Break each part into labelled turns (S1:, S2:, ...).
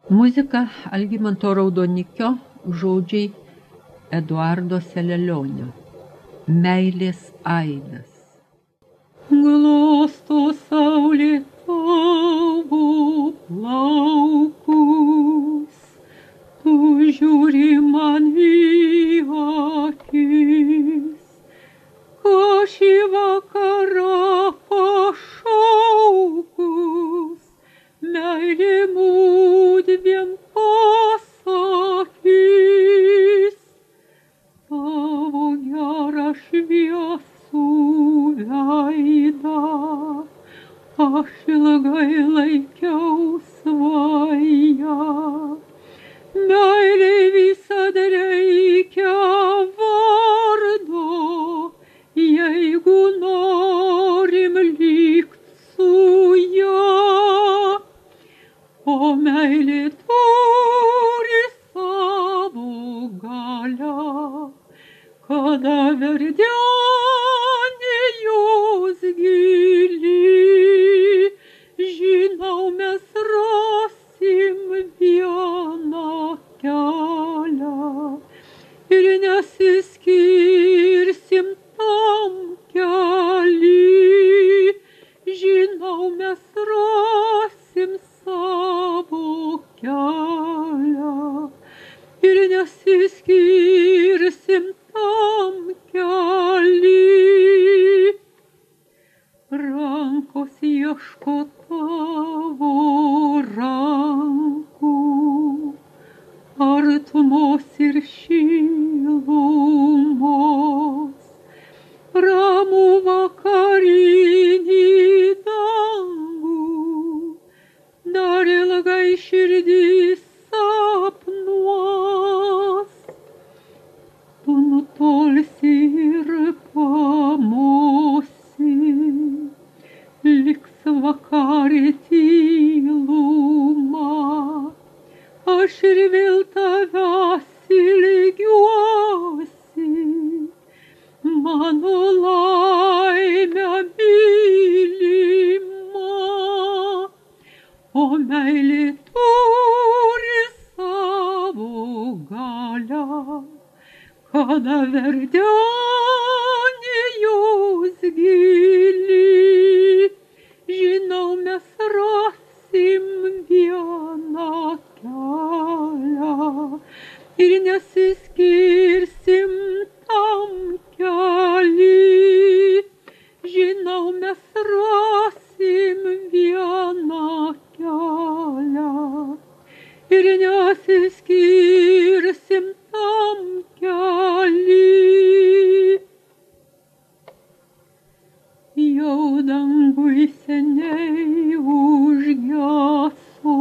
S1: Muzika Algimanto Raudonikio, žodžiai Eduardo Selelionio. Meilės aidas.
S2: Glosto saulė tavo plaukus, tu žiūri man į akis, ką šį vakarą pašaukus, meilė mudviem pasakys, tavo gerą šviesų veidą aš ilgai laikiau svają. Meilei visad reikia vardo, jeigu norim likt su ja. O meilė turi savo galią, kada verdenė jos gili. Žinau, mes rasim vieną kelią ir nesiskirsim tam kely. Žinau, mes rasim savo kelią ir nesiskirsim tam kely. Rankos ieško tavo rankų, artumos ir šilumos, ramų vakarinį dangų, dar ilgai širdis sapnuos. Tu nutolsi ir pamosi, liks vakarė tyluma, aš ir vėl tavęs ilgiuosi, mano laimė mylima. O meilė turi savo galią, kada verdenė jos gili. Žinau, mes rasim vieną kelią ir nesiskirsim tam kely. Žinau, mes rasim vieną kelią ir nesiskirsim tam kely. Jau dangui seniai užgeso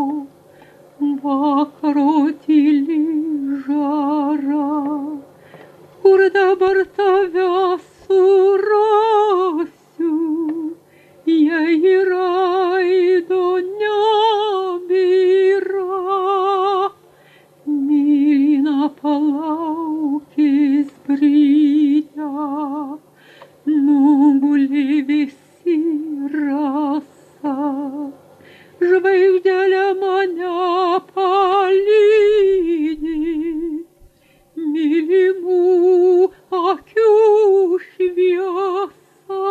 S2: vakaro tyli žara, kur dabar tave surasiu, jei ir aido nebėra. Mylina palaukis brytę, nugulė visi rasa, žvaigždelė mane palydi, mylimų akių šviesa.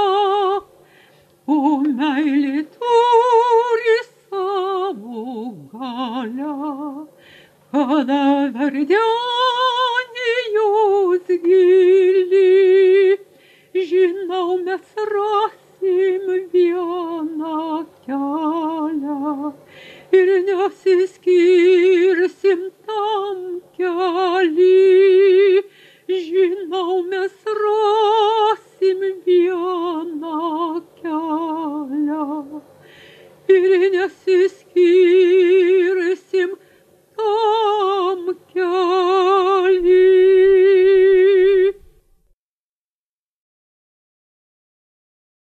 S2: O meilė turi savo galią, kada verdenė jos gili. Žinau, mes rasim vieną kelią ir nesiskirsim tam kely.